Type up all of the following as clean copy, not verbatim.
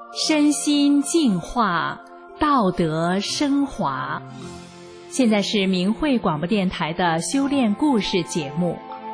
身心净化，道德升华。现在是明慧广播电台的修炼故事节目。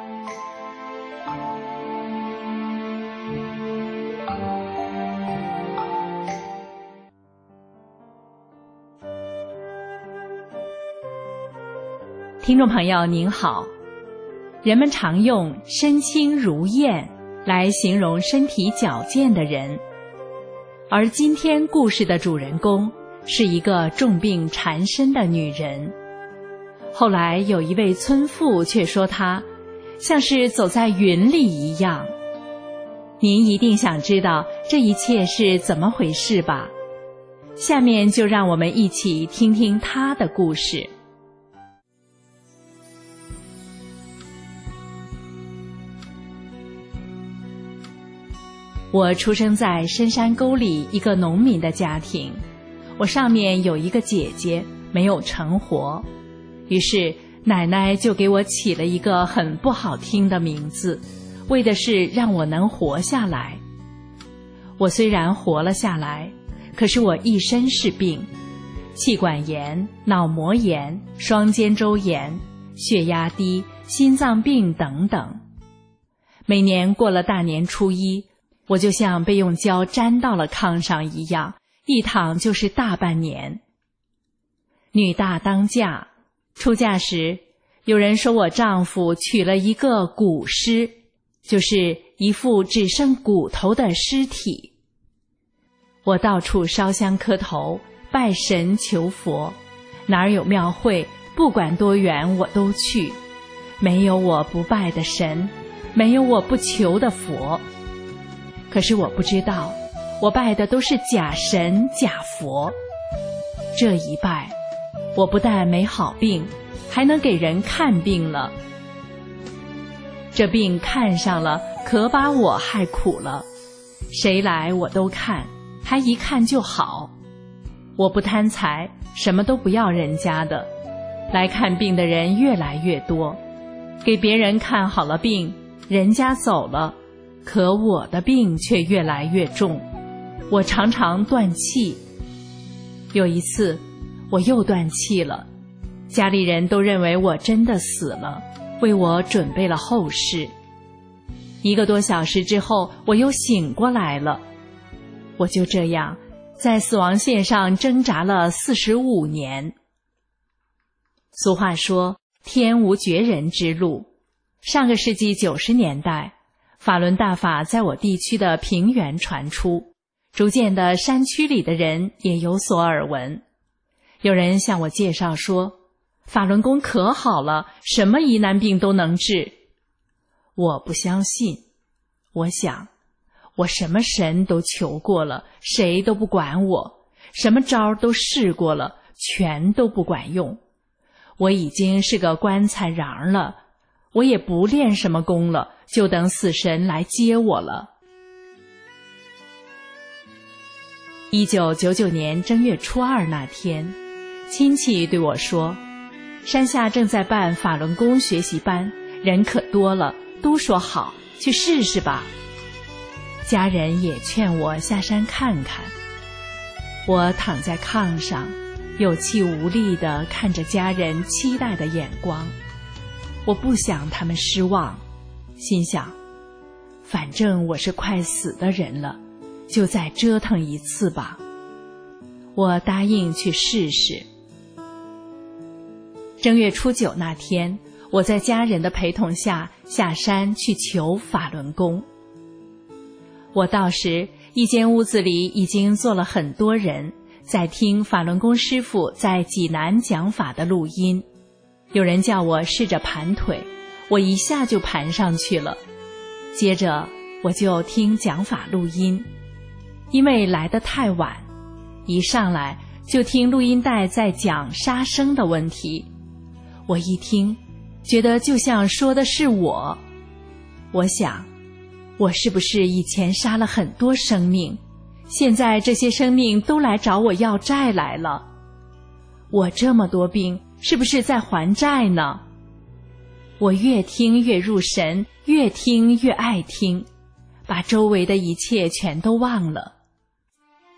听众朋友您好，人们常用身轻如燕来形容身体矫健的人，而今天故事的主人公是一个重病缠身的女人。后来有一位村妇却说她像是走在云里一样。您一定想知道这一切是怎么回事吧？下面就让我们一起听听她的故事。我出生在深山沟里一个农民的家庭，我上面有一个姐姐没有成活，于是奶奶就给我起了一个很不好听的名字，为的是让我能活下来。我虽然活了下来，可是我一身是病，气管炎、脑膜炎、双肩周炎、血压低、心脏病等等。每年过了大年初一，我就像被用胶粘到了炕上一样，一躺就是大半年。女大当嫁，出嫁时有人说我丈夫娶了一个骨尸，就是一副只剩骨头的尸体。我到处烧香磕头，拜神求佛，哪儿有庙会，不管多远我都去，没有我不拜的神，没有我不求的佛。可是我不知道，我拜的都是假神假佛。这一拜，我不但没好病，还能给人看病了。这病看上了，可把我害苦了。谁来我都看，还一看就好。我不贪财，什么都不要人家的。来看病的人越来越多，给别人看好了病，人家走了，可我的病却越来越重，我常常断气。有一次我又断气了，家里人都认为我真的死了，为我准备了后事。1个多小时之后，我又醒过来了。我就这样在死亡线上挣扎了45年。俗话说，天无绝人之路。上个世纪90年代，法轮大法在我地区的平原传出，逐渐的山区里的人也有所耳闻。有人向我介绍说，法轮功可好了，什么疑难病都能治。我不相信，我想，我什么神都求过了，谁都不管我，什么招都试过了，全都不管用。我已经是个棺材瓤了，我也不练什么功了，就等死神来接我了。1999年正月初2那天，亲戚对我说，山下正在办法轮功学习班，人可多了，都说好，去试试吧。家人也劝我下山看看。我躺在炕上，有气无力地看着家人期待的眼光。我不想他们失望，心想，反正我是快死的人了，就再折腾一次吧。我答应去试试。正月初9那天，我在家人的陪同下下山去求法轮功。我到时，一间屋子里已经坐了很多人，在听法轮功师父在济南讲法的录音。有人叫我试着盘腿，我一下就盘上去了。接着我就听讲法录音，因为来得太晚，一上来就听录音带在讲杀生的问题。我一听，觉得就像说的是我。我想，我是不是以前杀了很多生命，现在这些生命都来找我要债来了？我这么多病，是不是在还债呢？我越听越入神，越听越爱听，把周围的一切全都忘了。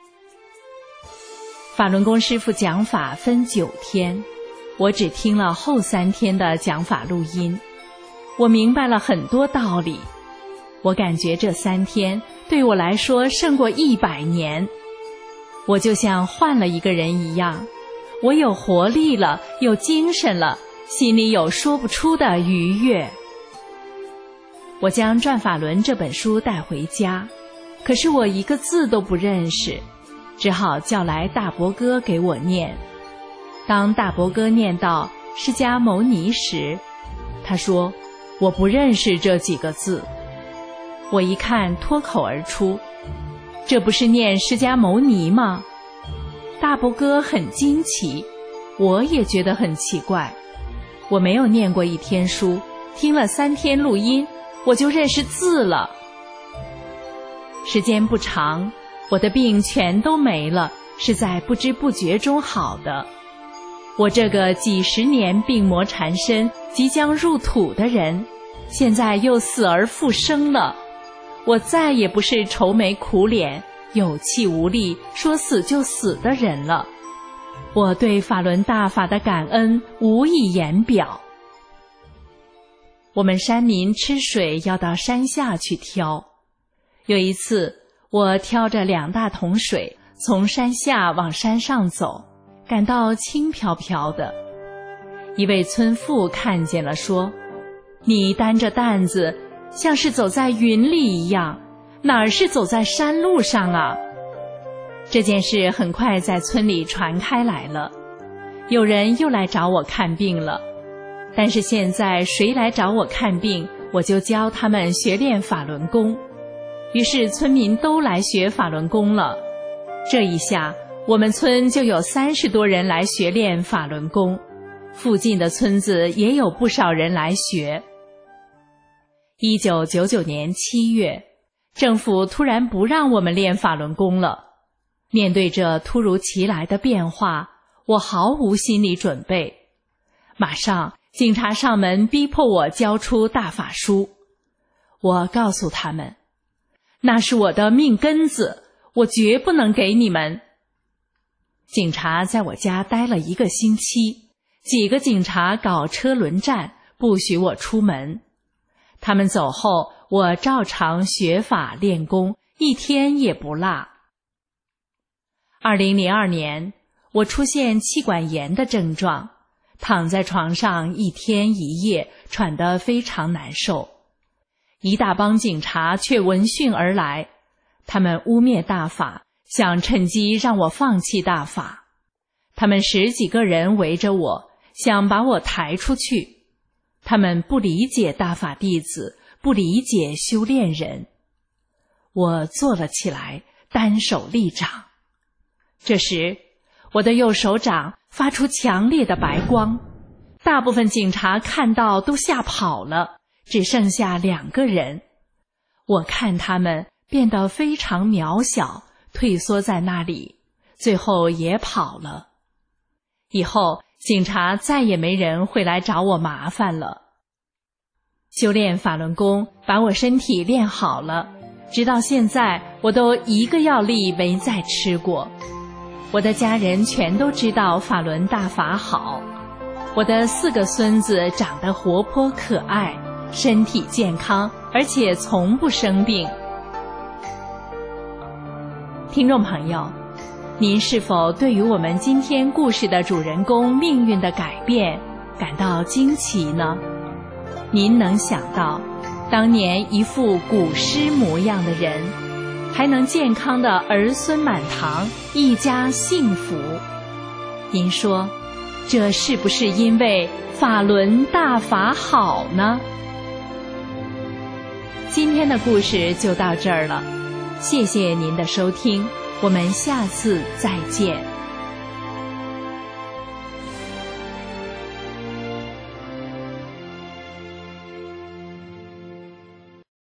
法轮功师父讲法分9天，我只听了后3天的讲法录音，我明白了很多道理。我感觉这3天对我来说胜过100年。我就像换了一个人一样，我有活力了，有精神了，心里有说不出的愉悦。我将《转法轮》这本书带回家，可是我一个字都不认识，只好叫来大伯哥给我念。当大伯哥念到释迦牟尼时，他说我不认识这几个字。我一看脱口而出，这不是念释迦牟尼吗？大伯哥很惊奇，我也觉得很奇怪。我没有念过1天书，听了3天录音，我就认识字了。时间不长，我的病全都没了，是在不知不觉中好的。我这个几十年病魔缠身、即将入土的人，现在又死而复生了。我再也不是愁眉苦脸、有气无力、说死就死的人了。我对法轮大法的感恩无以言表。我们山民吃水要到山下去挑。有一次，我挑着2大桶水从山下往山上走，感到轻飘飘的。一位村妇看见了，说：“你担着担子，像是走在云里一样，哪儿是走在山路上啊？”这件事很快在村里传开来了，有人又来找我看病了。但是现在谁来找我看病，我就教他们学练法轮功。于是村民都来学法轮功了。这一下，我们村就有30多人来学练法轮功，附近的村子也有不少人来学。1999年7月，政府突然不让我们练法轮功了。面对这突如其来的变化，我毫无心理准备。马上警察上门逼迫我交出大法书。我告诉他们，那是我的命根子，我绝不能给你们。警察在我家待了1个星期，几个警察搞车轮战，不许我出门。他们走后，我照常学法练功，1天也不落。2002年，我出现气管炎的症状，躺在床上1天1夜，喘得非常难受。一大帮警察却闻讯而来，他们污蔑大法，想趁机让我放弃大法。他们10几个人围着我，想把我抬出去。他们不理解大法弟子，不理解修炼人。我坐了起来，单手立掌。这时，我的右手掌发出强烈的白光，大部分警察看到都吓跑了，只剩下2个人。我看他们变得非常渺小，退缩在那里，最后也跑了。以后警察再也没人会来找我麻烦了。修炼法轮功把我身体练好了，直到现在我都1个药粒没再吃过。我的家人全都知道法轮大法好。我的4个孙子长得活泼可爱，身体健康，而且从不生病。听众朋友，您是否对于我们今天故事的主人公命运的改变感到惊奇呢？您能想到，当年一副古尸模样的人，还能健康的儿孙满堂，一家幸福？您说，这是不是因为法轮大法好呢？今天的故事就到这儿了，谢谢您的收听，我们下次再见。